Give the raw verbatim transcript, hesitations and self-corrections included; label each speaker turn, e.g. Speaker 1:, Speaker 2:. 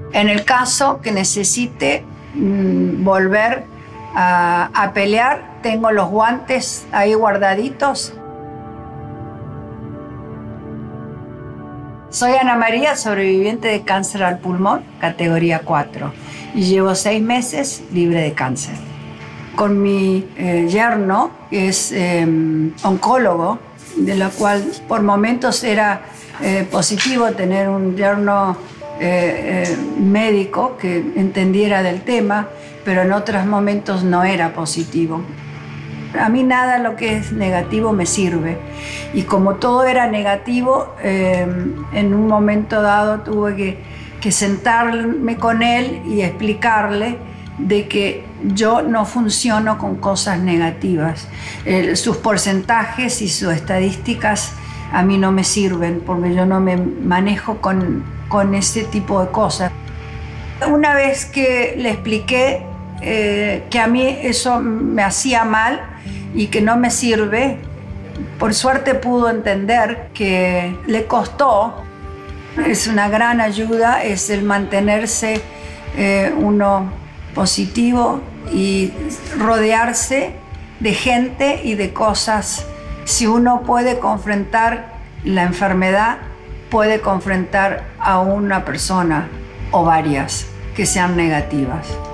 Speaker 1: En el caso que necesite mmm, volver a, a pelear, tengo los guantes ahí guardaditos. Soy Ana María, sobreviviente de cáncer al pulmón, categoría cuatro, y llevo seis meses libre de cáncer. Con mi eh, yerno, que es eh, oncólogo, de lo cual por momentos era eh, positivo tener un yerno eh, eh, médico que entendiera del tema, pero en otros momentos no era positivo. A mí nada lo que es negativo me sirve. Y como todo era negativo, eh, en un momento dado tuve que, que sentarme con él y explicarle de que yo no funciono con cosas negativas. Eh, sus porcentajes y sus estadísticas a mí no me sirven porque yo no me manejo con, con ese tipo de cosas. Una vez que le expliqué eh, que a mí eso me hacía mal y que no me sirve, por suerte pudo entender que le costó. Es una gran ayuda, es el mantenerse eh, uno positivo y rodearse de gente y de cosas. Si uno puede confrontar la enfermedad, puede confrontar a una persona o varias que sean negativas.